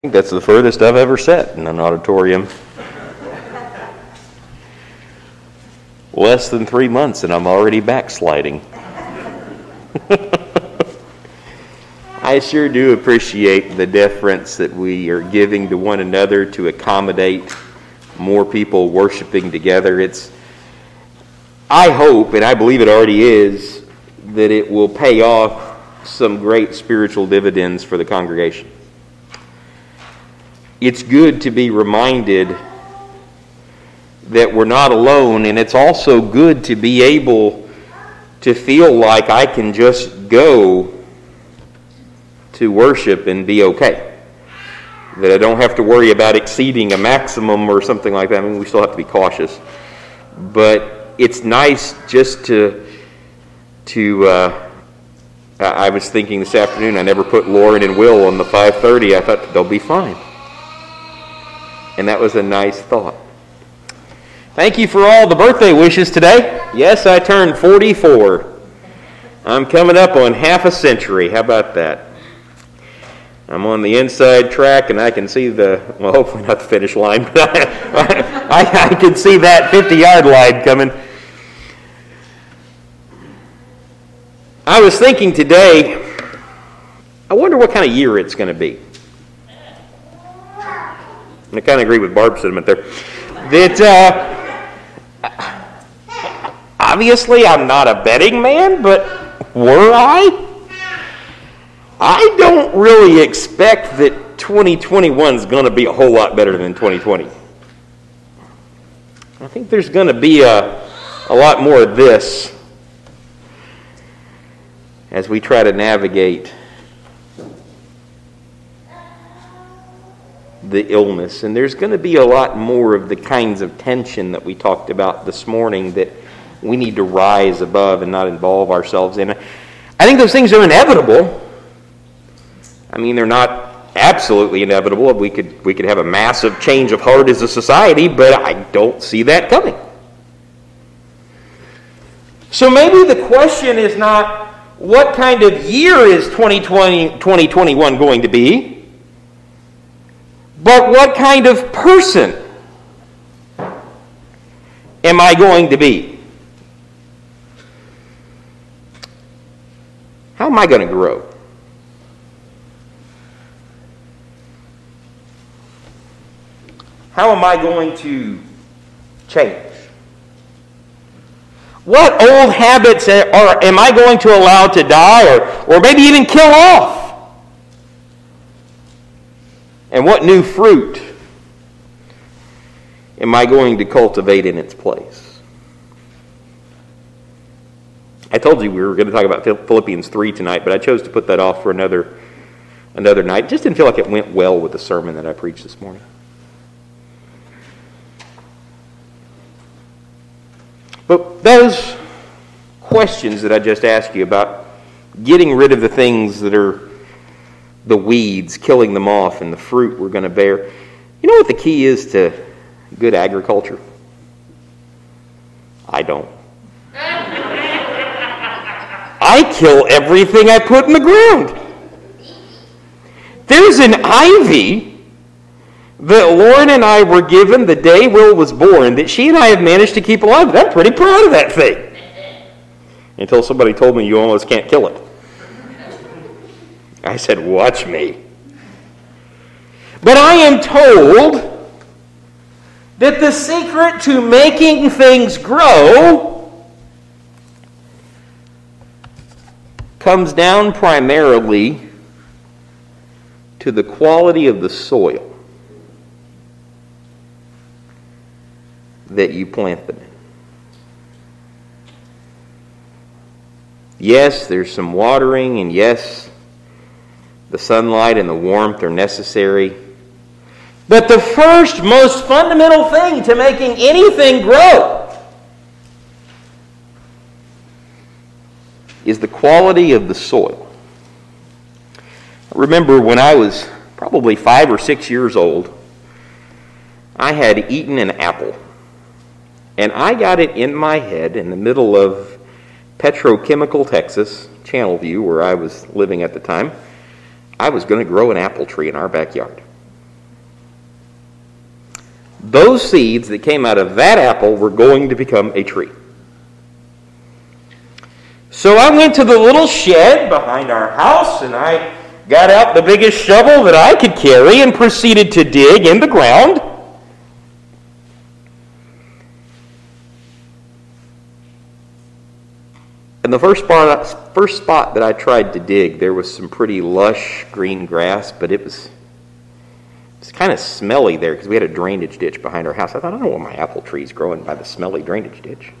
I think that's the furthest I've ever sat in an auditorium. Less than 3 months and I'm already backsliding. I sure do appreciate the deference that we are giving to one another to accommodate more people worshiping together. I hope, and I believe it already is, that it will pay off some great spiritual dividends for the congregation. It's good to be reminded that we're not alone, and it's also good to be able to feel like I can just go to worship and be okay. That I don't have to worry about exceeding a maximum or something like that. I mean, we still have to be cautious. But it's nice just I was thinking this afternoon, I never put Lauren and Will on the 5:30. I thought they'll be fine. And that was a nice thought. Thank you for all the birthday wishes today. Yes, I turned 44. I'm coming up on half a century. How about that? I'm on the inside track and I can see hopefully not the finish line, but I can see that 50-yard line coming. I was thinking today, I wonder what kind of year it's going to be. And I kind of agree with Barb's sentiment there. That obviously I'm not a betting man, but were I don't really expect that 2021 is going to be a whole lot better than 2020. I think there's going to be a lot more of this as we try to navigate the illness. And there's going to be a lot more of the kinds of tension that we talked about this morning that we need to rise above and not involve ourselves in. I think those things are inevitable. I mean, they're not absolutely inevitable. We could have a massive change of heart as a society, but I don't see that coming. So maybe the question is not what kind of year is 2021 going to be, but what kind of person am I going to be? How am I going to grow? How am I going to change? What old habits am I going to allow to die or maybe even kill off? And what new fruit am I going to cultivate in its place? I told you we were going to talk about Philippians 3 tonight, but I chose to put that off for another night. Just didn't feel like it went well with the sermon that I preached this morning. But those questions that I just asked you about getting rid of the things that are the weeds, killing them off, and the fruit we're going to bear. You know what the key is to good agriculture? I don't. I kill everything I put in the ground. There's an ivy that Lauren and I were given the day Will was born that she and I have managed to keep alive. I'm pretty proud of that thing. Until somebody told me you almost can't kill it. I said, watch me. But I am told that the secret to making things grow comes down primarily to the quality of the soil that you plant them in. Yes, there's some watering, and yes, the sunlight and the warmth are necessary. But the first, most fundamental thing to making anything grow is the quality of the soil. I remember when I was probably 5 or 6 years old, I had eaten an apple. And I got it in my head in the middle of petrochemical Texas, Channelview, where I was living at the time, I was going to grow an apple tree in our backyard. those seeds that came out of that apple were going to become a tree. So I went to the little shed behind our house, and I got out the biggest shovel that I could carry and proceeded to dig in the ground. And the first spot that I tried to dig, there was some pretty lush green grass, but it was kind of smelly there because we had a drainage ditch behind our house. I thought, I don't want my apple trees growing by the smelly drainage ditch.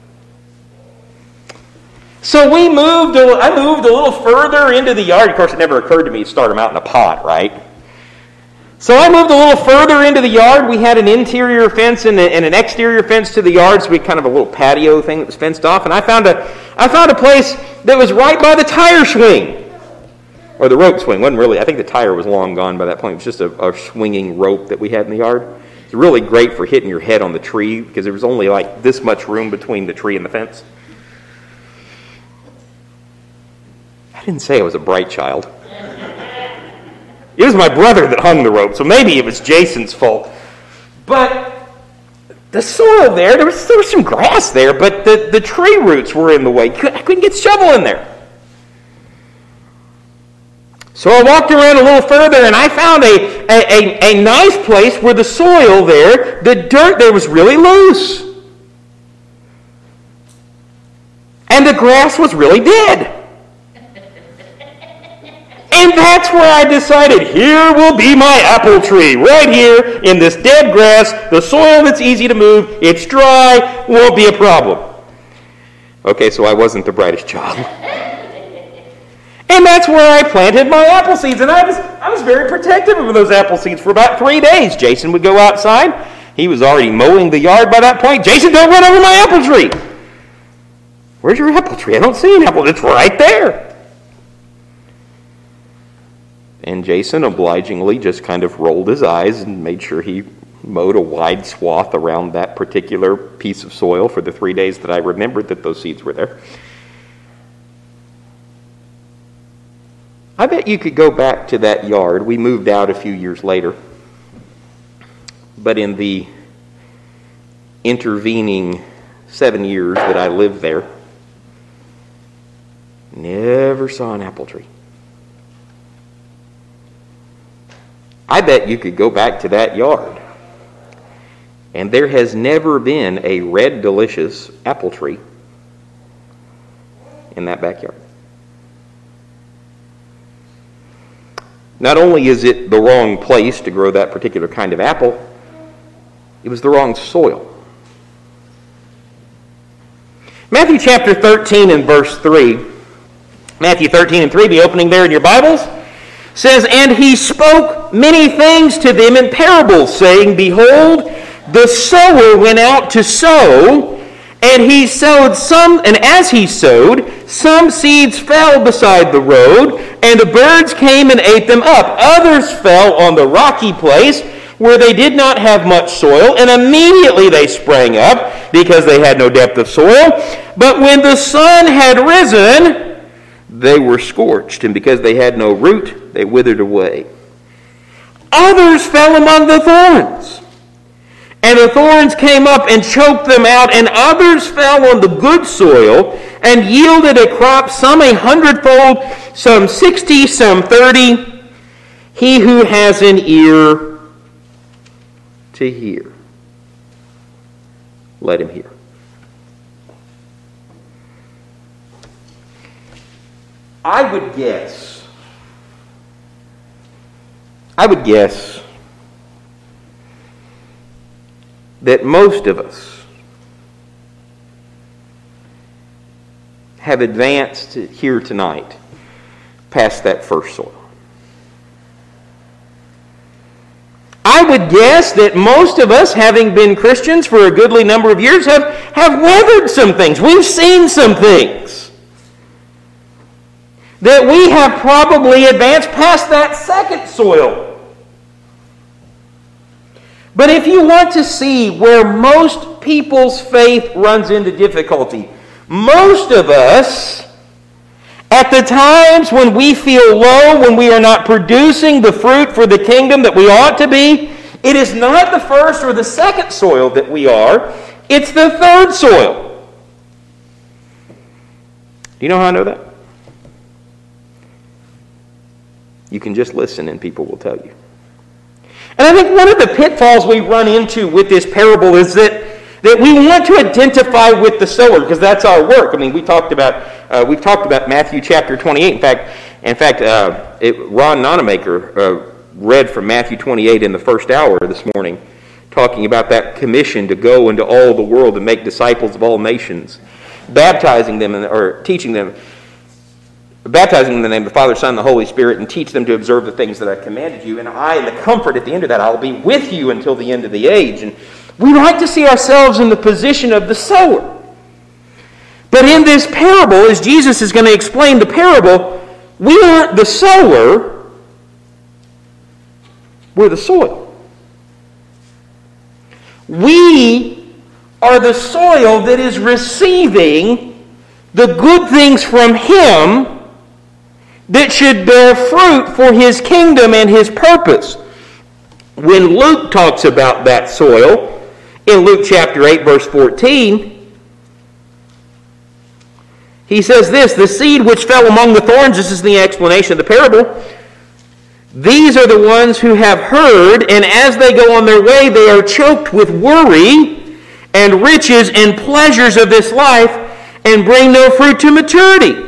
So I moved a little further into the yard. Of course, it never occurred to me to start them out in a pot, right? So I moved a little further into the yard. We had an interior fence and an exterior fence to the yard, so we had kind of a little patio thing that was fenced off. And I found a place that was right by the tire swing. Or the rope swing. Wasn't really, I think the tire was long gone by that point. It was just a swinging rope that we had in the yard. It's really great for hitting your head on the tree because there was only like this much room between the tree and the fence. I didn't say I was a bright child. It was my brother that hung the rope, so maybe it was Jason's fault. But the soil there was some grass there, but the tree roots were in the way. I couldn't get the shovel in there. So I walked around a little further, and I found a nice place where the soil there, the dirt there was really loose. And the grass was really dead. And that's where I decided, here will be my apple tree, right here in this dead grass, the soil that's easy to move, it's dry, won't be a problem. Okay, so I wasn't the brightest child. And that's where I planted my apple seeds. And I was very protective of those apple seeds for about 3 days. Jason would go outside. He was already mowing the yard by that point. Jason, don't run over my apple tree. Where's your apple tree? I don't see an apple. It's right there. And Jason obligingly just kind of rolled his eyes and made sure he mowed a wide swath around that particular piece of soil for the 3 days that I remembered that those seeds were there. I bet you could go back to that yard. We moved out a few years later. But in the intervening 7 years that I lived there, never saw an apple tree. I bet you could go back to that yard, and there has never been a red, delicious apple tree in that backyard. Not only is it the wrong place to grow that particular kind of apple, it was the wrong soil. Matthew chapter 13 and verse 3. Matthew 13 and 3, be opening there in your Bibles. Says, and he spoke many things to them in parables, saying, behold, the sower went out to sow, and he sowed some, and as he sowed, some seeds fell beside the road, and the birds came and ate them up. Others fell on the rocky place, where they did not have much soil, and immediately they sprang up, because they had no depth of soil. But when the sun had risen, they were scorched, and because they had no root, they withered away. Others fell among the thorns, and the thorns came up and choked them out, and others fell on the good soil and yielded a crop, some 100-fold, some 60, some 30. He who has an ear to hear, let him hear. I would guess that most of us have advanced here tonight past that first soil. I would guess that most of us, having been Christians for a goodly number of years, have weathered some things. We've seen some things that we have probably advanced past that second soil. But if you want to see where most people's faith runs into difficulty, most of us, at the times when we feel low, when we are not producing the fruit for the kingdom that we ought to be, It is not the first or the second soil that we are. It's the third soil. Do you know how I know that? You can just listen and people will tell you. And I think one of the pitfalls we run into with this parable is that we want to identify with the sower, because that's our work. I mean, we've talked about Matthew chapter 28. In fact, Ron Nonamaker read from Matthew 28 in the first hour this morning, talking about that commission to go into all the world and make disciples of all nations, baptizing them or teaching them, baptizing in the name of the Father, Son, and the Holy Spirit, and teach them to observe the things that I commanded you. And I, in the comfort at the end of that, I'll be with you until the end of the age. And we like to see ourselves in the position of the sower. But in this parable, as Jesus is going to explain the parable, we aren't the sower, we're the soil. We are the soil that is receiving the good things from Him that should bear fruit for His kingdom and His purpose. When Luke talks about that soil, in Luke chapter 8, verse 14, he says this, the seed which fell among the thorns, this is the explanation of the parable, these are the ones who have heard, and as they go on their way, they are choked with worry and riches and pleasures of this life, and bring no fruit to maturity.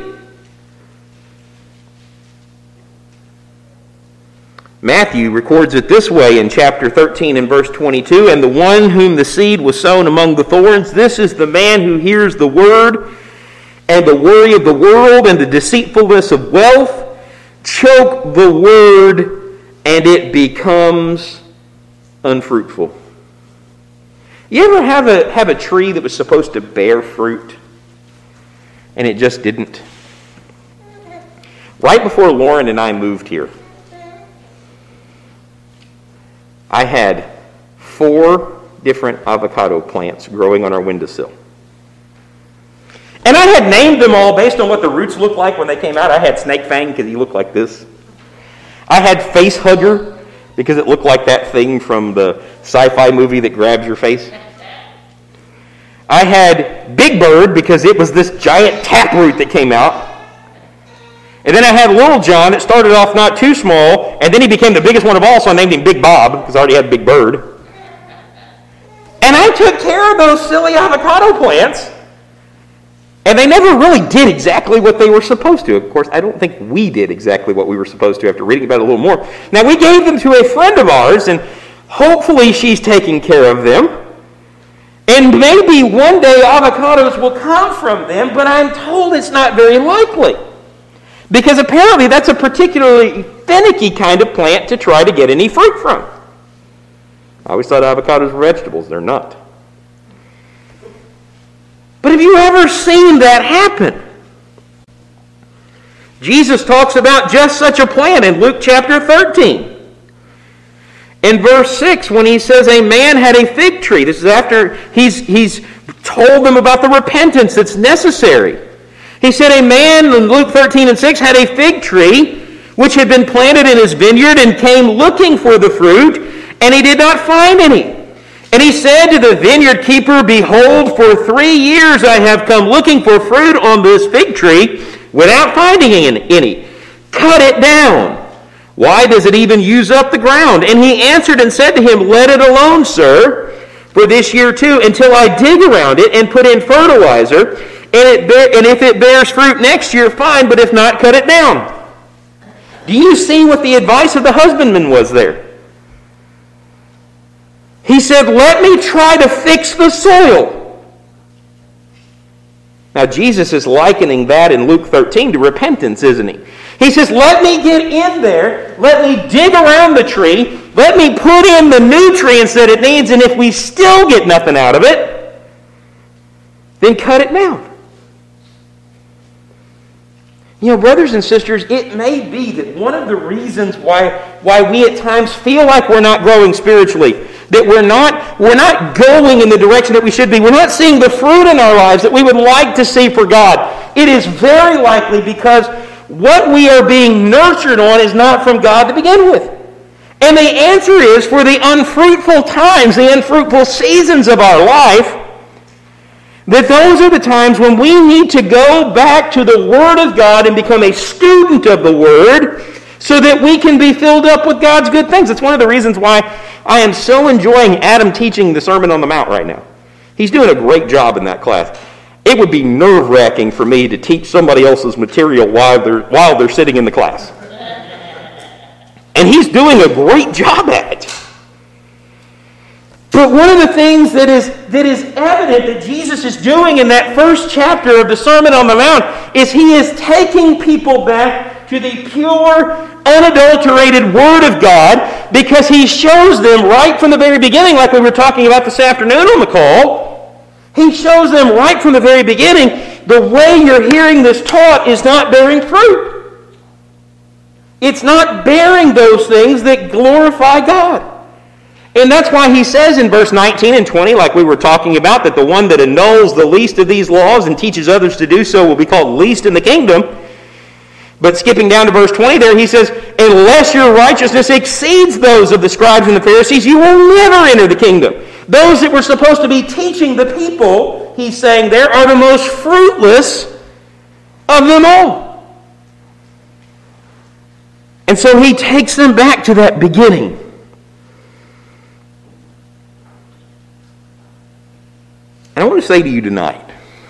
Matthew records it this way in chapter 13 and verse 22, and the one whom the seed was sown among the thorns, this is the man who hears the word, and the worry of the world and the deceitfulness of wealth choke the word, and it becomes unfruitful. You ever have a tree that was supposed to bear fruit, and it just didn't? Right before Lauren and I moved here, I had 4 different avocado plants growing on our windowsill. And I had named them all based on what the roots looked like when they came out. I had Snake Fang because he looked like this. I had Face Hugger because it looked like that thing from the sci-fi movie that grabs your face. I had Big Bird because it was this giant taproot that came out. And then I had Little John. It started off not too small, and then he became the biggest one of all, so I named him Big Bob because I already had Big Bird. And I took care of those silly avocado plants, and they never really did exactly what they were supposed to. Of course, I don't think we did exactly what we were supposed to after reading about it a little more. Now, we gave them to a friend of ours, and hopefully she's taking care of them. And maybe one day avocados will come from them, but I'm told it's not very likely. Because apparently that's a particularly finicky kind of plant to try to get any fruit from. I always thought avocados were vegetables. They're not. But have you ever seen that happen? Jesus talks about just such a plant in Luke chapter 13. In verse 6, when he says a man had a fig tree, this is after he's told them about the repentance that's necessary. He said a man in Luke 13 and 6 had a fig tree which had been planted in his vineyard and came looking for the fruit, and he did not find any. And he said to the vineyard keeper, behold, for 3 years I have come looking for fruit on this fig tree without finding any. Cut it down. Why does it even use up the ground? And he answered and said to him, let it alone, sir, for this year too, until I dig around it and put in fertilizer. And if it bears fruit next year, fine, but if not, cut it down. Do you see what the advice of the husbandman was there? He said, let me try to fix the soil. Now, Jesus is likening that in Luke 13 to repentance, isn't he? He says, let me get in there, let me dig around the tree, let me put in the nutrients that it needs, and if we still get nothing out of it, then cut it down. You know, brothers and sisters, it may be that one of the reasons why we at times feel like we're not growing spiritually, that we're not going in the direction that we should be, we're not seeing the fruit in our lives that we would like to see for God. It is very likely because what we are being nurtured on is not from God to begin with. And the answer is, for the unfruitful times, the unfruitful seasons of our life, that those are the times when we need to go back to the Word of God and become a student of the Word so that we can be filled up with God's good things. It's one of the reasons why I am so enjoying Adam teaching the Sermon on the Mount right now. He's doing a great job in that class. It would be nerve-wracking for me to teach somebody else's material while they're sitting in the class. And he's doing a great job at it. But one of the things that is evident that Jesus is doing in that first chapter of the Sermon on the Mount is he is taking people back to the pure, unadulterated Word of God, because he shows them right from the very beginning, like we were talking about this afternoon on the call, he shows them right from the very beginning, the way you're hearing this taught is not bearing fruit. It's not bearing those things that glorify God. And that's why he says in verse 19 and 20, like we were talking about, that the one that annuls the least of these laws and teaches others to do so will be called least in the kingdom. But skipping down to verse 20 there, he says, unless your righteousness exceeds those of the scribes and the Pharisees, you will never enter the kingdom. Those that were supposed to be teaching the people, he's saying there, are the most fruitless of them all. And so he takes them back to that beginning. And I want to say to you tonight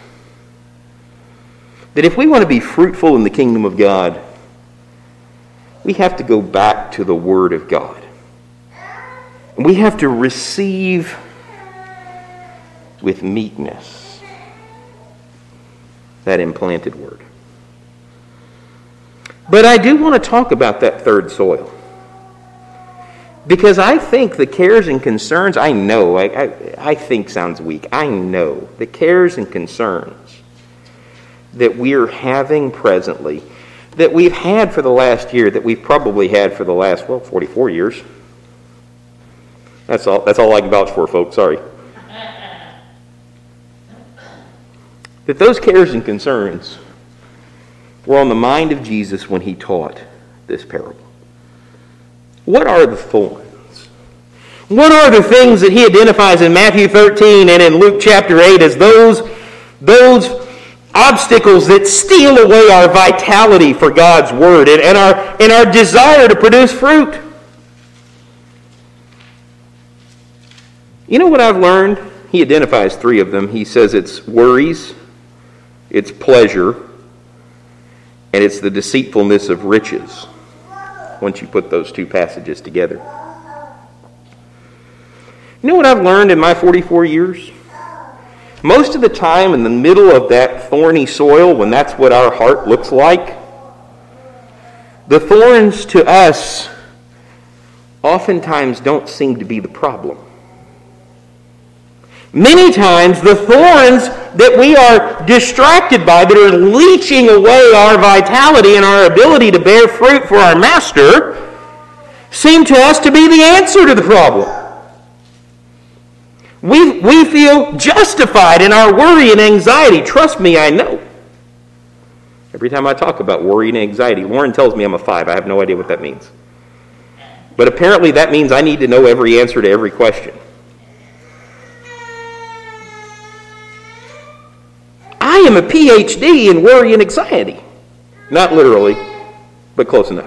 that if we want to be fruitful in the kingdom of God, we have to go back to the Word of God. And we have to receive with meekness that implanted Word. But I do want to talk about that third soil. Because I think the cares and concerns, I think sounds weak. I know the cares and concerns that we're having presently, that we've had for the last year, that we've probably had for the last, 44 years. That's all I can vouch for, folks. Sorry. That those cares and concerns were on the mind of Jesus when he taught this parable. What are the thorns? What are the things that he identifies in Matthew 13 and in Luke chapter 8 as those obstacles that steal away our vitality for God's Word and our desire to produce fruit? You know what I've learned? He identifies three of them. He says it's worries, it's pleasure, and it's the deceitfulness of riches, once you put those two passages together. You know what I've learned in my 44 years? Most of the time in the middle of that thorny soil, when that's what our heart looks like, the thorns to us oftentimes don't seem to be the problem. Many times the thorns that we are distracted by, that are leeching away our vitality and our ability to bear fruit for our Master, seem to us to be the answer to the problem. We feel justified in our worry and anxiety. Trust me, I know. Every time I talk about worry and anxiety, Lauren tells me I'm a 5. I have no idea what that means. But apparently that means I need to know every answer to every question. I am a PhD in worry and anxiety. Not literally, but close enough.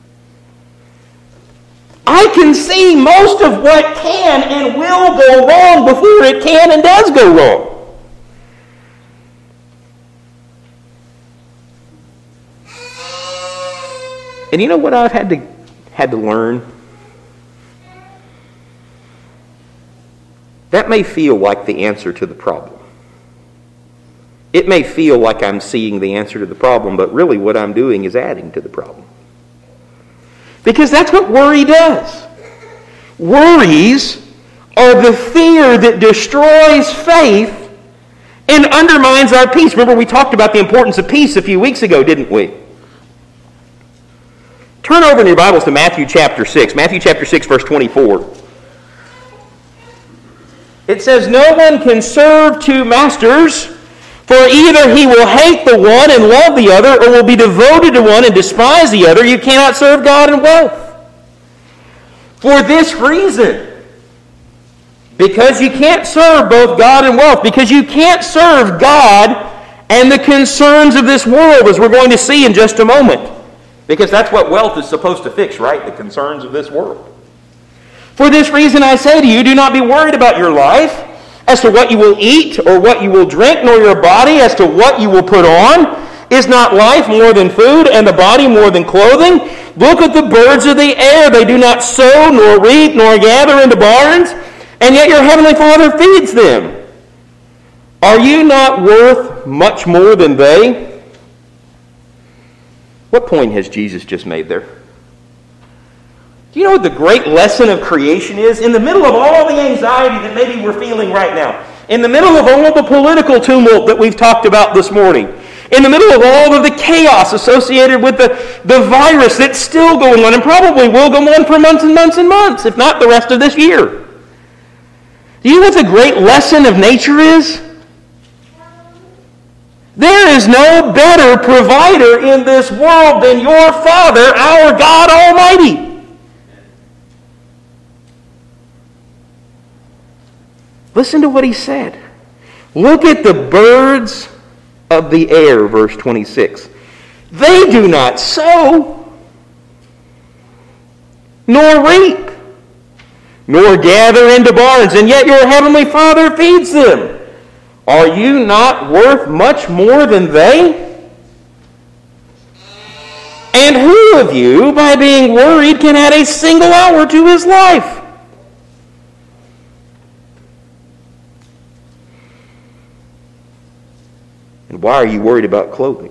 I can see most of what can and will go wrong before it can and does go wrong. And you know what I've had to learn? That may feel like the answer to the problem. It may feel like I'm seeing the answer to the problem, but really what I'm doing is adding to the problem. Because that's what worry does. Worries are the fear that destroys faith and undermines our peace. Remember, we talked about the importance of peace a few weeks ago, didn't we? Turn over in your Bibles to Matthew chapter 6. Matthew chapter 6, verse 24. It says, "No one can serve two masters, for either he will hate the one and love the other, or will be devoted to one and despise the other. You cannot serve God and wealth." For this reason, because you can't serve both God and wealth, because you can't serve God and the concerns of this world, as we're going to see in just a moment. Because that's what wealth is supposed to fix, right? The concerns of this world. For this reason I say to you, do not be worried about your life as to what you will eat or what you will drink, nor your body as to what you will put on. Is not life more than food, and the body more than clothing? Look at the birds of the air. They do not sow, nor reap, nor gather into barns, and yet your heavenly Father feeds them. Are you not worth much more than they? What point has Jesus just made there? Do you know what the great lesson of creation is? In the middle of all the anxiety that maybe we're feeling right now, in the middle of all the political tumult that we've talked about this morning, in the middle of all of the chaos associated with the virus that's still going on and probably will go on for months and months and months, if not the rest of this year. Do you know what the great lesson of nature is? There is no better provider in this world than your Father, our God Almighty. Listen to what he said. Look at the birds of the air, verse 26. They do not sow, nor reap, nor gather into barns, and yet your heavenly Father feeds them. Are you not worth much more than they? And who of you, by being worried, can add a single hour to his life? And why are you worried about clothing?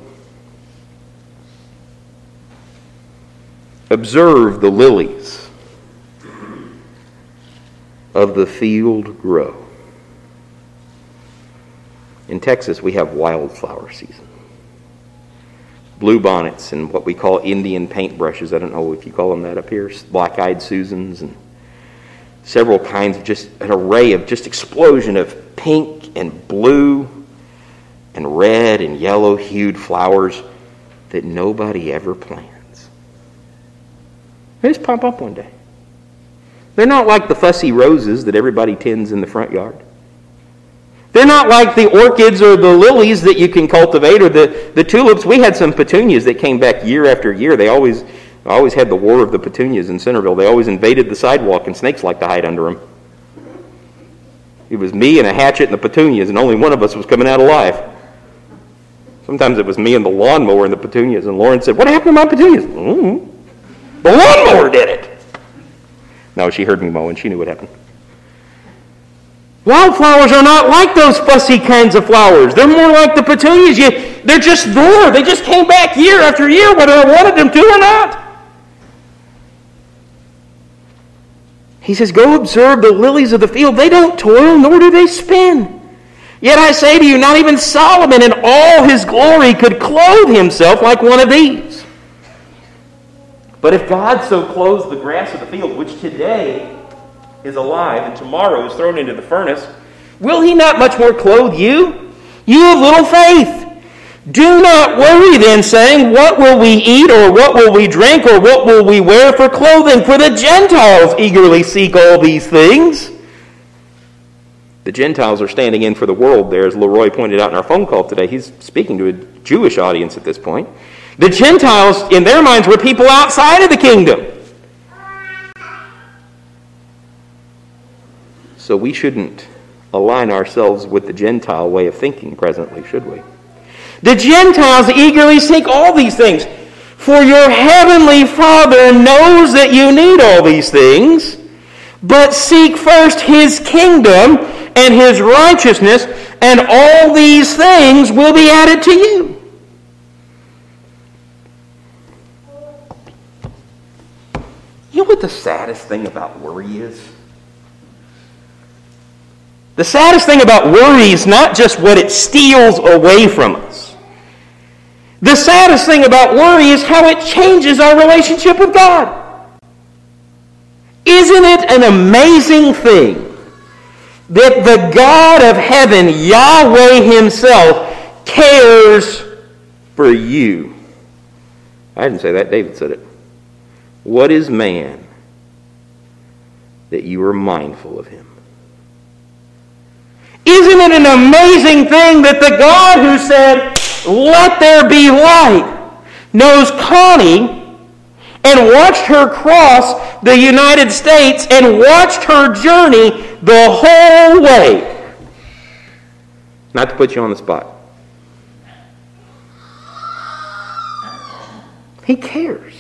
Observe the lilies of the field grow. In Texas, we have wildflower season. Bluebonnets and what we call Indian paintbrushes. I don't know if you call them that up here. Black-eyed Susans and several kinds of just an array of just explosion of pink and blue and red and yellow-hued flowers that nobody ever plants. They just pop up one day. They're not like the fussy roses that everybody tends in the front yard. They're not like the orchids or the lilies that you can cultivate or the tulips. We had some petunias that came back year after year. They always had the war of the petunias in Centerville. They always invaded the sidewalk, and snakes like to hide under them. It was me and a hatchet and the petunias, and only one of us was coming out alive. Sometimes it was me and the lawnmower and the petunias, and Lauren said, "What happened to my petunias?" The lawnmower did it. No, she heard me mowing. She knew what happened. Wildflowers are not like those fussy kinds of flowers. They're more like the petunias. They're just there. They just came back year after year, whether I wanted them to or not. He says, go observe the lilies of the field. They don't toil, nor do they spin. Yet I say to you, not even Solomon in all his glory could clothe himself like one of these. But if God so clothes the grass of the field, which today is alive and tomorrow is thrown into the furnace, will he not much more clothe you? You of little faith. Do not worry then, saying, what will we eat, or what will we drink, or what will we wear for clothing? For the Gentiles eagerly seek all these things. The Gentiles are standing in for the world there, as Leroy pointed out in our phone call today. He's speaking to a Jewish audience at this point. The Gentiles, in their minds, were people outside of the kingdom. So we shouldn't align ourselves with the Gentile way of thinking presently, should we? The Gentiles eagerly seek all these things. For your heavenly Father knows that you need all these things, but seek first his kingdom and his righteousness, and all these things will be added to you. You know what the saddest thing about worry is? The saddest thing about worry is not just what it steals away from us. The saddest thing about worry is how it changes our relationship with God. Isn't it an amazing thing that the God of heaven, Yahweh himself, cares for you? I didn't say that, David said it. What is man that you are mindful of him. Isn't it an amazing thing that the God who said, "Let there be light," knows Connie and watched her cross the United States and watched her journey the whole way? Not to put you on the spot. He cares.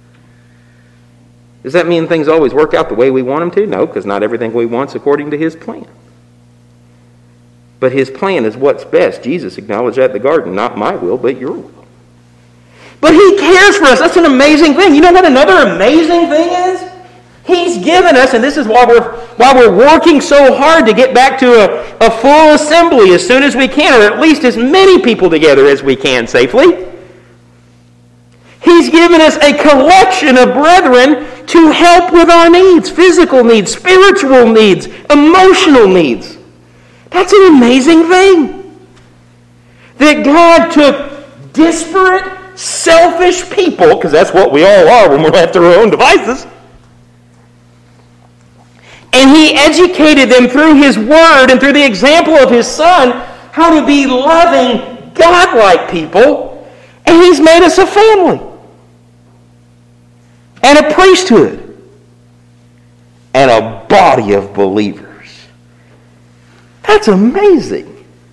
Does that mean things always work out the way we want them to? No, because not everything we want is according to his plan. But his plan is what's best. Jesus acknowledged that in the garden. Not my will, but your will. But he cares for us. That's an amazing thing. You know what another amazing thing is? He's given us, and this is why we're working so hard to get back to a full assembly as soon as we can, or at least as many people together as we can safely. He's given us a collection of brethren to help with our needs, physical needs, spiritual needs, emotional needs. That's an amazing thing. That God took disparate, selfish people, because that's what we all are when we're left to our own devices, and he educated them through his word and through the example of his son how to be loving, God-like people, and he's made us a family and a priesthood and a body of believers. That's amazing.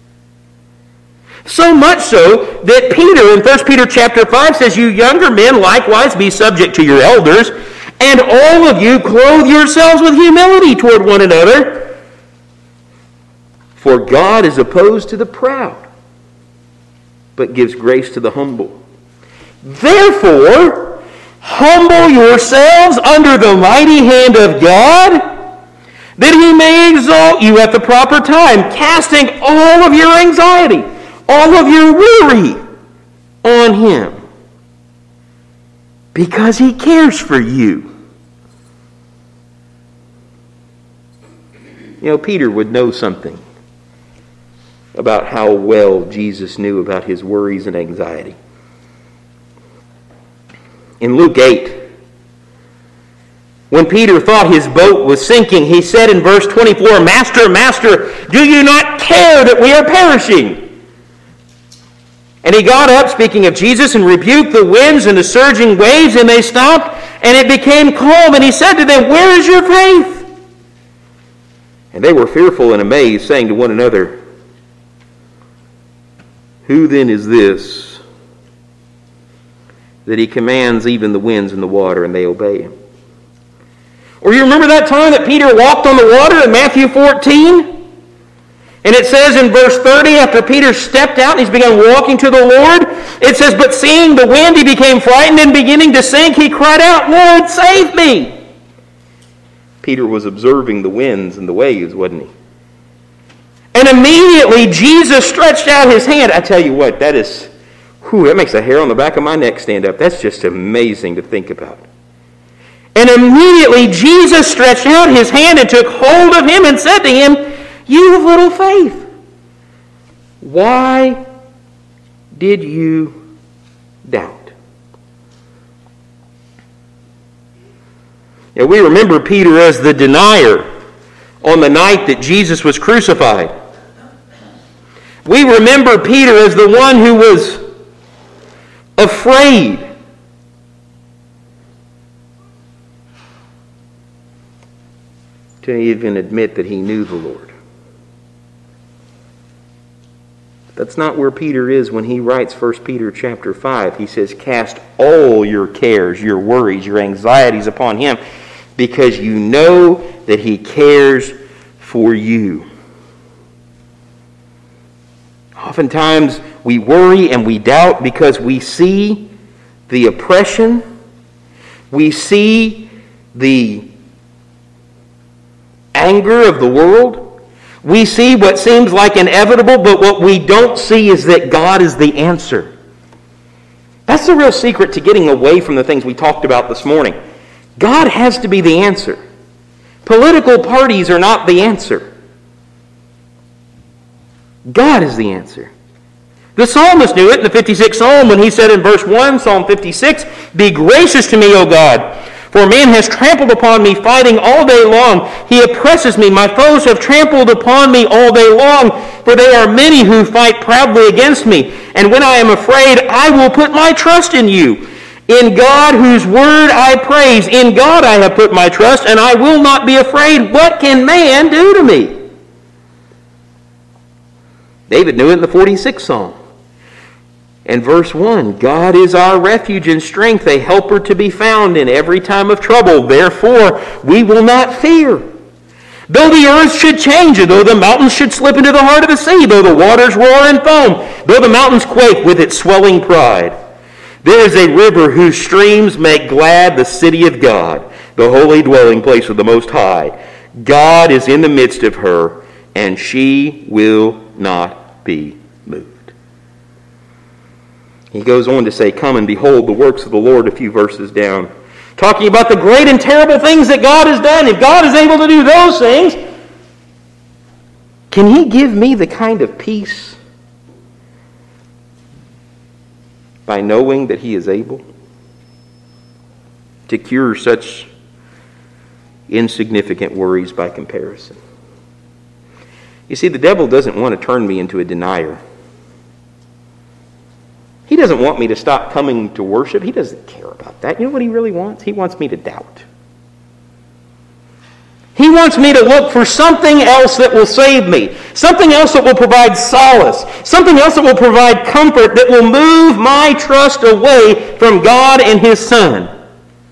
So much so that Peter in 1 Peter chapter 5 says, "You younger men likewise be subject to your elders, and all of you clothe yourselves with humility toward one another. For God is opposed to the proud, but gives grace to the humble. Therefore, humble yourselves under the mighty hand of God, that he may exalt you at the proper time, casting all of your anxiety, all of your worry on him, because he cares for you." You know, Peter would know something about how well Jesus knew about his worries and anxiety. In Luke 8, when Peter thought his boat was sinking, he said in verse 24, "Master, Master, do you not care that we are perishing?" And he got up, speaking of Jesus, and rebuked the winds and the surging waves, and they stopped, and it became calm. And he said to them, "Where is your faith?" And they were fearful and amazed, saying to one another, "Who then is this, that he commands even the winds and the water, and they obey him?" Or you remember that time that Peter walked on the water in Matthew 14? And it says in verse 30, after Peter stepped out and he's begun walking to the Lord, it says, "But seeing the wind, he became frightened, and beginning to sink, he cried out, 'Lord, save me!'" Peter was observing the winds and the waves, wasn't he? And immediately Jesus stretched out his hand. I tell you what, that makes the hair on the back of my neck stand up. That's just amazing to think about. And immediately Jesus stretched out his hand and took hold of him and said to him, "You of little faith, why did you doubt?" Now, we remember Peter as the denier on the night that Jesus was crucified. We remember Peter as the one who was afraid. To even admit that he knew the Lord. That's not where Peter is when he writes 1 Peter chapter 5. He says, "Cast all your cares, your worries, your anxieties upon him, because you know that he cares for you." Oftentimes we worry and we doubt because we see the oppression, we see the anger of the world, we see what seems like inevitable, but what we don't see is that God is the answer. That's the real secret to getting away from the things we talked about this morning. God has to be the answer. Political parties are not the answer. God is the answer. The psalmist knew it in the 56th Psalm when he said in verse 1, Psalm 56, "Be gracious to me, O God, For man has trampled upon me, fighting all day long. He oppresses me. My foes have trampled upon me all day long, for they are many who fight proudly against me. And when I am afraid, I will put my trust in you. In God, whose word I praise, in God I have put my trust, and I will not be afraid. What can man do to me? David knew it in the 46th Psalm. And verse 1, God is our refuge and strength, a helper to be found in every time of trouble. Therefore, we will not fear. Though the earth should change, and though the mountains should slip into the heart of the sea, though the waters roar and foam, though the mountains quake with its swelling pride. There is a river whose streams make glad the city of God, the holy dwelling place of the Most High. God is in the midst of her, and she will not be moved. He goes on to say, come and behold the works of the Lord, a few verses down, talking about the great and terrible things that God has done. If God is able to do those things, can He give me the kind of peace by knowing that He is able to cure such insignificant worries by comparison? You see, the devil doesn't want to turn me into a denier. He doesn't want me to stop coming to worship. He doesn't care about that. You know what he really wants? He wants me to doubt. He wants me to look for something else that will save me, something else that will provide solace, something else that will provide comfort, that will move my trust away from God and His Son.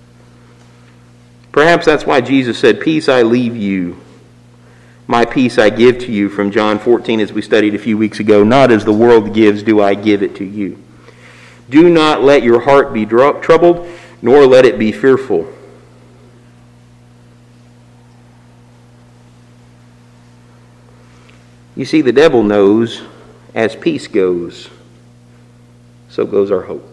Perhaps that's why Jesus said, peace I leave you, my peace I give to you, from John 14, as we studied a few weeks ago. Not as the world gives do I give it to you. Do not let your heart be troubled, nor let it be fearful. You see, the devil knows as peace goes, so goes our hope.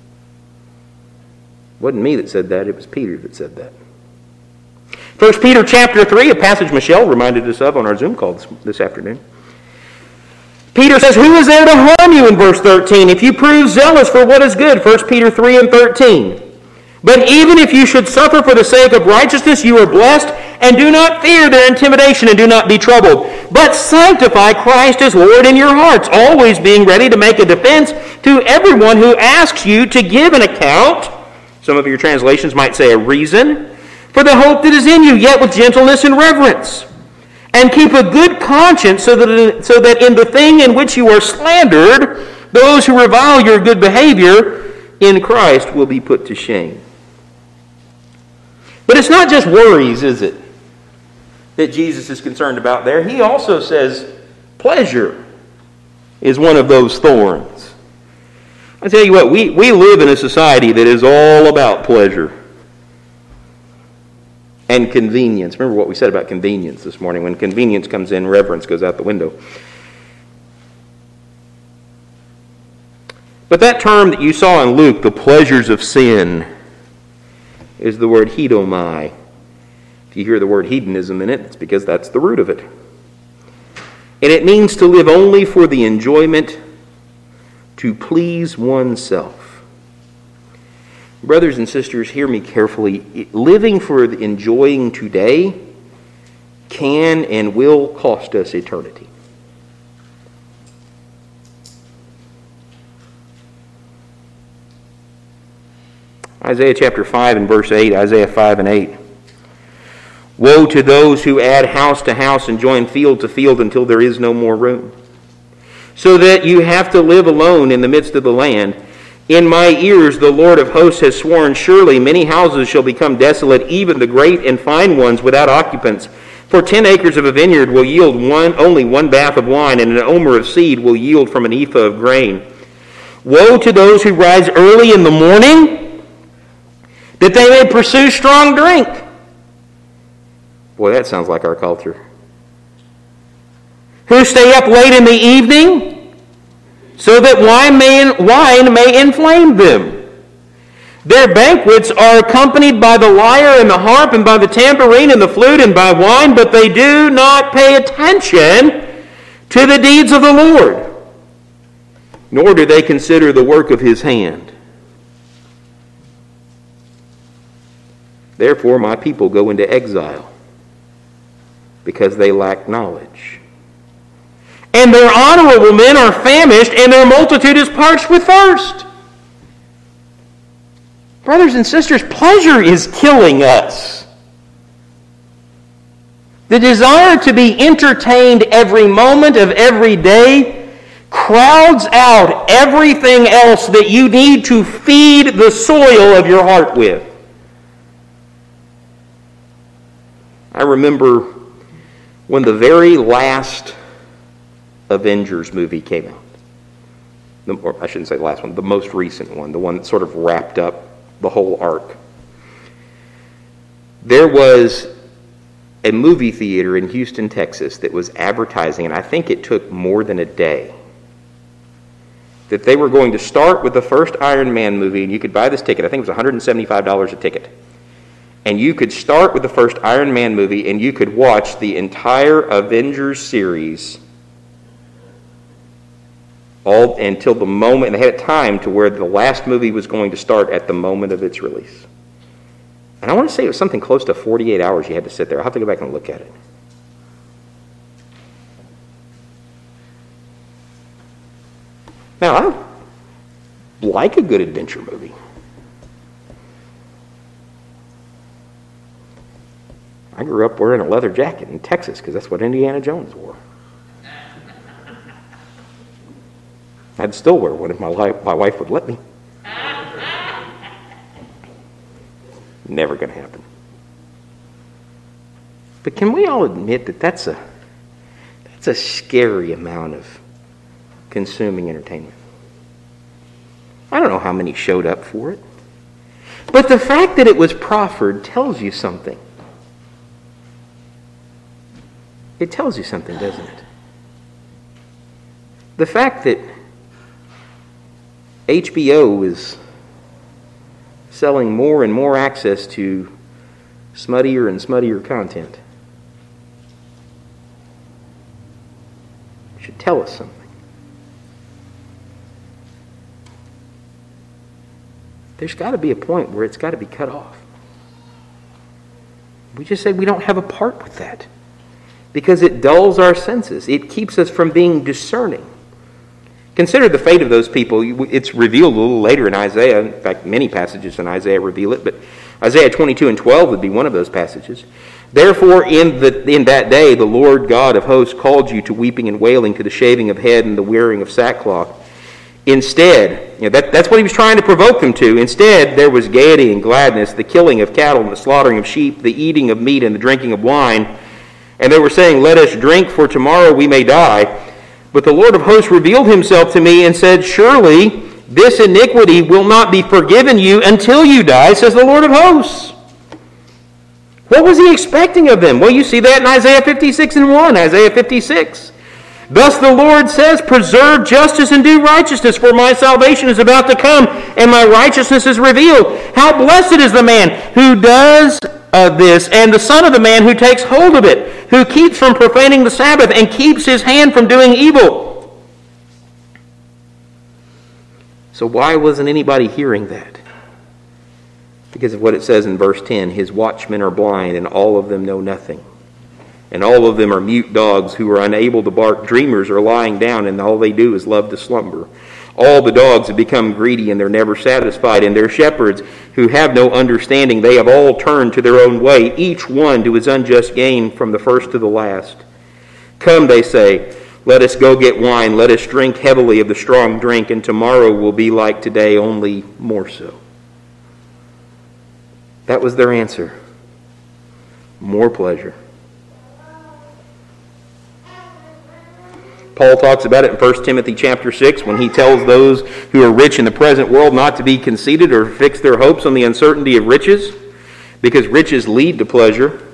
It wasn't me that said that, it was Peter that said that. 1 Peter chapter 3, a passage Michelle reminded us of on our Zoom call this afternoon. Peter says, who is there to harm you, in verse 13, if you prove zealous for what is good? 1 Peter 3 and 13. But even if you should suffer for the sake of righteousness, you are blessed, and do not fear their intimidation, and do not be troubled. But sanctify Christ as Lord in your hearts, always being ready to make a defense to everyone who asks you to give an account. Some of your translations might say a reason for the hope that is in you, yet with gentleness and reverence. And keep a good conscience, so that in the thing in which you are slandered, those who revile your good behavior in Christ will be put to shame. But it's not just worries, is it, that Jesus is concerned about there? He also says pleasure is one of those thorns. I tell you what, we live in a society that is all about pleasure and convenience. Remember what we said about convenience this morning. When convenience comes in, reverence goes out the window. But that term that you saw in Luke, the pleasures of sin, is the word hedomai. If you hear the word hedonism in it, it's because that's the root of it. And it means to live only for the enjoyment, to please oneself. Brothers and sisters, hear me carefully. Living for enjoying today can and will cost us eternity. Isaiah chapter 5 and verse 8, Isaiah 5 and 8. Woe to those who add house to house and join field to field until there is no more room, so that you have to live alone in the midst of the land. In my ears the Lord of hosts has sworn, surely many houses shall become desolate, even the great and fine ones without occupants. For 10 acres of a vineyard will yield only one bath of wine, and an omer of seed will yield from an ephah of grain. Woe to those who rise early in the morning, that they may pursue strong drink. Boy, that sounds like our culture. Who stay up late in the evening, so that wine may inflame them. Their banquets are accompanied by the lyre and the harp and by the tambourine and the flute and by wine, but they do not pay attention to the deeds of the Lord, nor do they consider the work of His hand. Therefore my people go into exile, because they lack knowledge. And their honorable men are famished, and their multitude is parched with thirst. Brothers and sisters, pleasure is killing us. The desire to be entertained every moment of every day crowds out everything else that you need to feed the soil of your heart with. I remember when the very last Avengers movie came out. Or I shouldn't say the last one, the most recent one, the one that sort of wrapped up the whole arc. There was a movie theater in Houston, Texas that was advertising, and I think it took more than a day, that they were going to start with the first Iron Man movie, and you could buy this ticket. I think it was $175 a ticket. And you could start with the first Iron Man movie, and you could watch the entire Avengers series all until the moment, and they had a time to where the last movie was going to start at the moment of its release. And I want to say it was something close to 48 hours you had to sit there. I'll have to go back and look at it. Now, I like a good adventure movie. I grew up wearing a leather jacket in Texas because that's what Indiana Jones wore. I'd still wear one if my wife would let me. Never going to happen. But can we all admit that that's a scary amount of consuming entertainment? I don't know how many showed up for it. But the fact that it was proffered tells you something. It tells you something, doesn't it? The fact that HBO is selling more and more access to smuttier and smuttier content should tell us something. There's got to be a point where it's got to be cut off. We just say we don't have a part with that because it dulls our senses. It keeps us from being discerning. Consider the fate of those people. It's revealed a little later in Isaiah. In fact, many passages in Isaiah reveal it, but Isaiah 22 and 12 would be one of those passages. Therefore, in that day, the Lord God of hosts called you to weeping and wailing, to the shaving of head and the wearing of sackcloth. Instead, that's what he was trying to provoke them to. Instead, there was gaiety and gladness, the killing of cattle and the slaughtering of sheep, the eating of meat and the drinking of wine. And they were saying, let us drink, for tomorrow we may die. But the Lord of hosts revealed himself to me and said, surely this iniquity will not be forgiven you until you die, says the Lord of hosts. What was he expecting of them? Well, you see that in Isaiah 56 and 1, Isaiah 56. Thus the Lord says, preserve justice and do righteousness, for my salvation is about to come, and my righteousness is revealed. How blessed is the man who does this, and the son of the man who takes hold of it, who keeps from profaning the Sabbath, and keeps his hand from doing evil. So why wasn't anybody hearing that? Because of what it says in verse 10, his watchmen are blind, and all of them know nothing. And all of them are mute dogs who are unable to bark. Dreamers are lying down, and all they do is love to slumber. All the dogs have become greedy, and they're never satisfied. And their shepherds, who have no understanding, they have all turned to their own way, each one to his unjust gain, from the first to the last. Come, they say, let us go get wine. Let us drink heavily of the strong drink, and tomorrow will be like today, only more so. That was their answer. More pleasure. Paul talks about it in 1 Timothy chapter 6 when he tells those who are rich in the present world not to be conceited or fix their hopes on the uncertainty of riches, because riches lead to pleasure,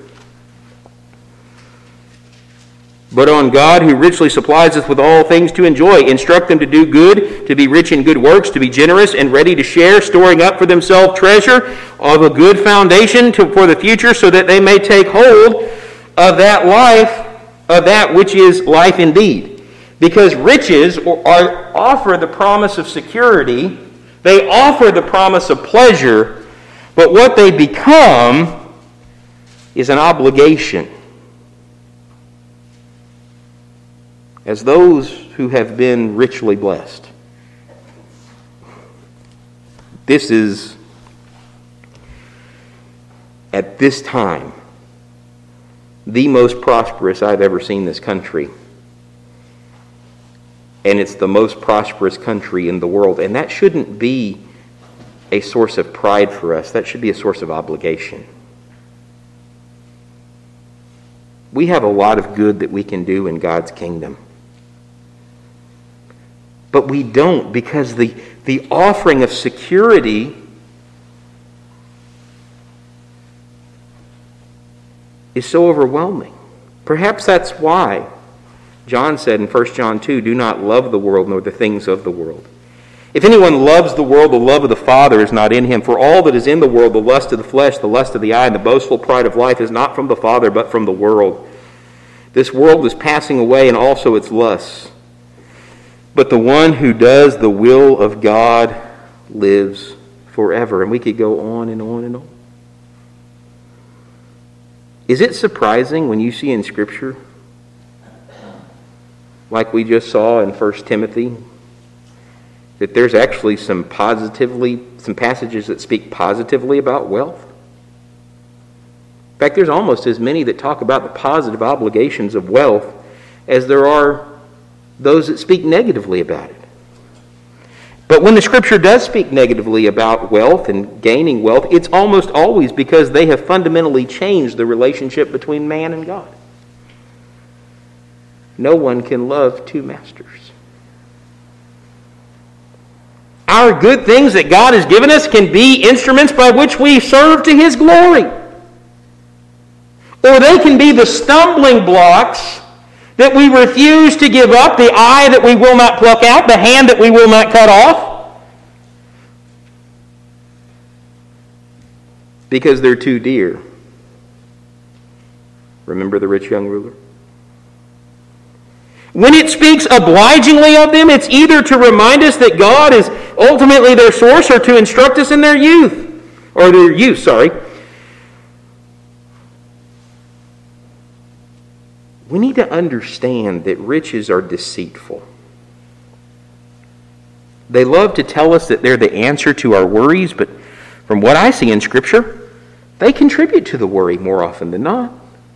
but on God who richly supplies us with all things to enjoy. Instruct them to do good, to be rich in good works, to be generous and ready to share, storing up for themselves treasure of a good foundation for the future, so that they may take hold of that life, of that which is life indeed. Because riches offer the promise of security, they offer the promise of pleasure, But what they become is an obligation. As those who have been richly blessed. This is, at this time, the most prosperous I've ever seen this country. And it's the most prosperous country in the world. And that shouldn't be a source of pride for us. That should be a source of obligation. We have a lot of good that we can do in God's kingdom. But we don't, because the offering of security is so overwhelming. Perhaps that's why John said in 1 John 2, do not love the world nor the things of the world. If anyone loves the world, the love of the Father is not in him. For all that is in the world, the lust of the flesh, the lust of the eye, and the boastful pride of life is not from the Father, but from the world. This world is passing away, and also its lusts. But the one who does the will of God lives forever. And we could go on and on and on. Is it surprising when you see in Scripture, like we just saw in 1 Timothy, that there's actually some passages that speak positively about wealth? In fact, there's almost as many that talk about the positive obligations of wealth as there are those that speak negatively about it. But when the Scripture does speak negatively about wealth and gaining wealth, it's almost always because they have fundamentally changed the relationship between man and God. No one can love two masters. Our good things that God has given us can be instruments by which we serve to His glory. Or they can be the stumbling blocks that we refuse to give up, the eye that we will not pluck out, the hand that we will not cut off, because they're too dear. Remember the rich young ruler? When it speaks obligingly of them, it's either to remind us that God is ultimately their source or to instruct us in their use. We need to understand that riches are deceitful. They love to tell us that they're the answer to our worries, but from what I see in Scripture, they contribute to the worry more often than not.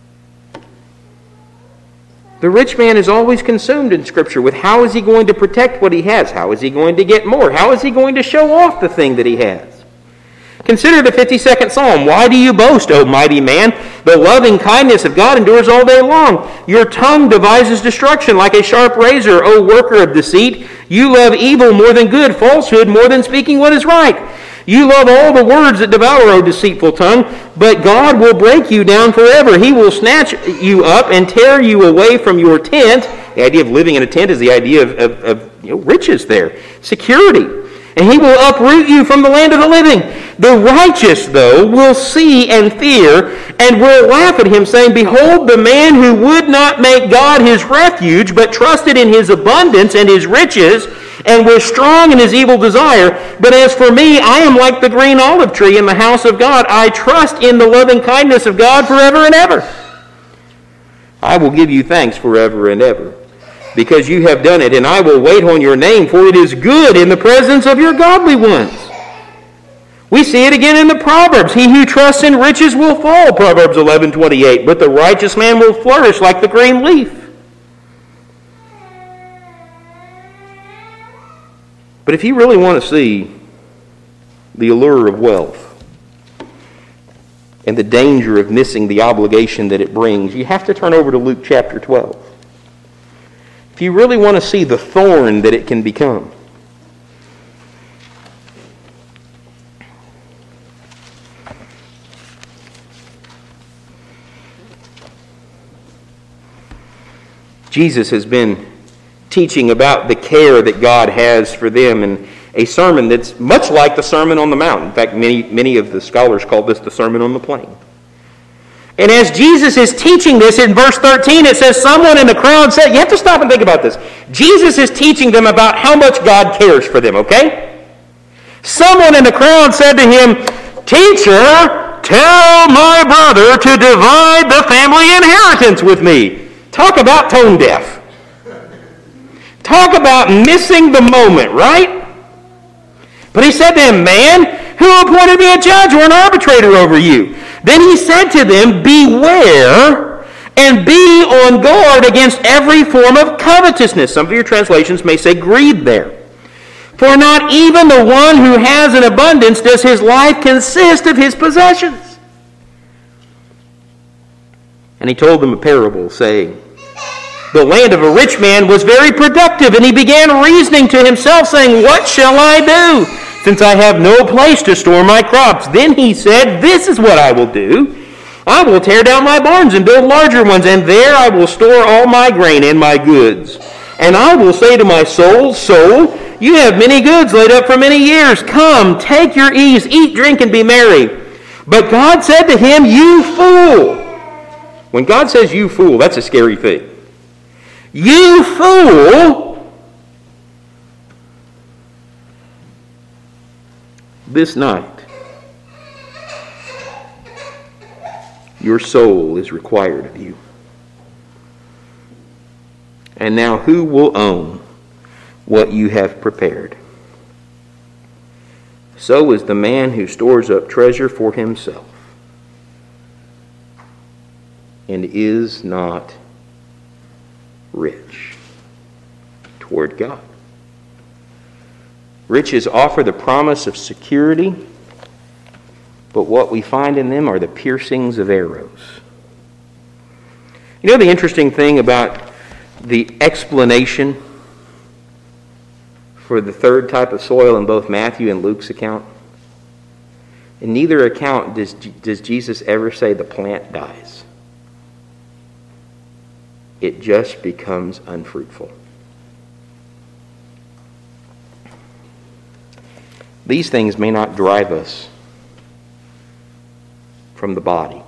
The rich man is always consumed in Scripture with how is he going to protect what he has? How is he going to get more? How is he going to show off the thing that he has? Consider the 52nd Psalm. Why do you boast, O mighty man? The loving kindness of God endures all day long. Your tongue devises destruction like a sharp razor, O worker of deceit. You love evil more than good, falsehood more than speaking what is right. You love all the words that devour, O deceitful tongue, but God will break you down forever. He will snatch you up and tear you away from your tent. The idea of living in a tent is the idea of riches there, security. And He will uproot you from the land of the living. The righteous, though, will see and fear and will laugh at him, saying, behold, the man who would not make God his refuge, but trusted in His abundance and His riches, and was strong in his evil desire. But as for me, I am like the green olive tree in the house of God. I trust in the loving kindness of God forever and ever. I will give you thanks forever and ever, because you have done it, and I will wait on your name, for it is good in the presence of your godly ones. We see it again in the Proverbs. He who trusts in riches will fall, Proverbs 11:28, but the righteous man will flourish like the green leaf. But if you really want to see the allure of wealth and the danger of missing the obligation that it brings, you have to turn over to Luke chapter 12. If you really want to see the thorn that it can become. Jesus has been teaching about the care that God has for them in a sermon that's much like the Sermon on the Mount. In fact, many of the scholars call this the Sermon on the Plain. And as Jesus is teaching this, in verse 13, it says, someone in the crowd said, you have to stop and think about this. Jesus is teaching them about how much God cares for them, okay? Someone in the crowd said to him, "Teacher, tell my brother to divide the family inheritance with me." Talk about tone deaf. Talk about missing the moment, right? But he said to him, "Man, who appointed me a judge or an arbitrator over you?" Then he said to them, "Beware and be on guard against every form of covetousness." Some of your translations may say greed there. "For not even the one who has an abundance does his life consist of his possessions." And he told them a parable, saying, "The land of a rich man was very productive, and he began reasoning to himself, saying, 'What shall I do, since I have no place to store my crops?' Then he said, 'This is what I will do. I will tear down my barns and build larger ones, and there I will store all my grain and my goods. And I will say to my soul, Soul, you have many goods laid up for many years. Come, take your ease, eat, drink, and be merry.' But God said to him, 'You fool.'" When God says "you fool," that's a scary thing. "You fool, this night your soul is required of you. And now who will own what you have prepared?' So is the man who stores up treasure for himself and is not rich toward God." Riches offer the promise of security, but what we find in them are the piercings of arrows. You know the interesting thing about the explanation for the third type of soil in both Matthew and Luke's account? In neither account does Jesus ever say the plant dies. It just becomes unfruitful. These things may not drive us from the body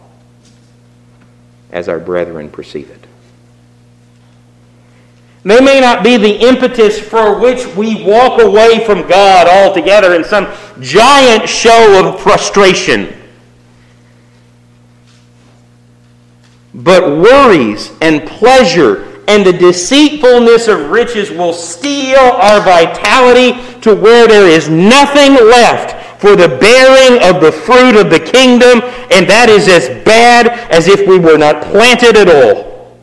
as our brethren perceive it. They may not be the impetus for which we walk away from God altogether in some giant show of frustration. But worries and pleasure and the deceitfulness of riches will steal our vitality to where there is nothing left for the bearing of the fruit of the kingdom, and that is as bad as if we were not planted at all.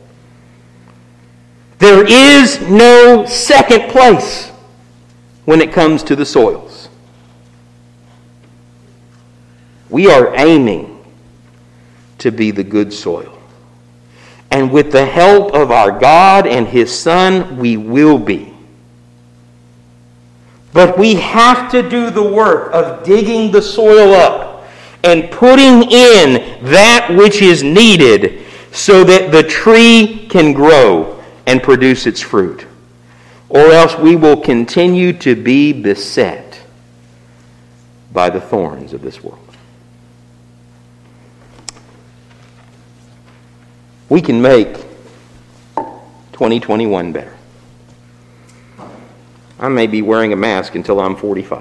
There is no second place when it comes to the soils. We are aiming to be the good soil. And with the help of our God and His Son, we will be. But we have to do the work of digging the soil up and putting in that which is needed so that the tree can grow and produce its fruit. Or else we will continue to be beset by the thorns of this world. We can make 2021 better. I may be wearing a mask until I'm 45.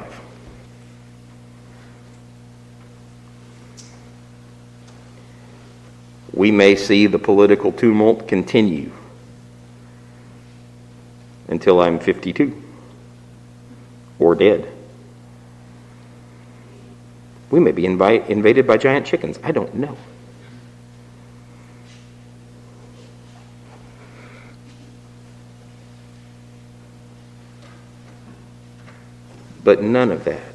We may see the political tumult continue until I'm 52 or dead. We may be invaded by giant chickens. I don't know. But none of that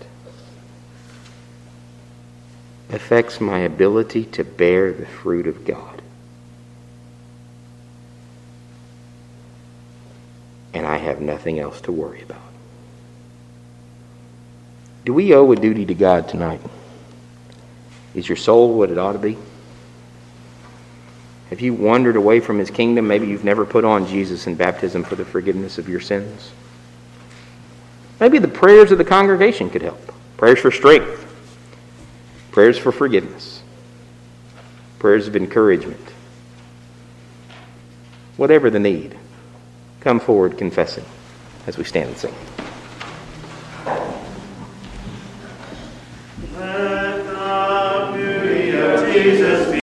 affects my ability to bear the fruit of God. And I have nothing else to worry about. Do we owe a duty to God tonight? Is your soul what it ought to be? Have you wandered away from His kingdom? Maybe you've never put on Jesus in baptism for the forgiveness of your sins. Maybe the prayers of the congregation could help. Prayers for strength. Prayers for forgiveness. Prayers of encouragement. Whatever the need, come forward confessing as we stand and sing.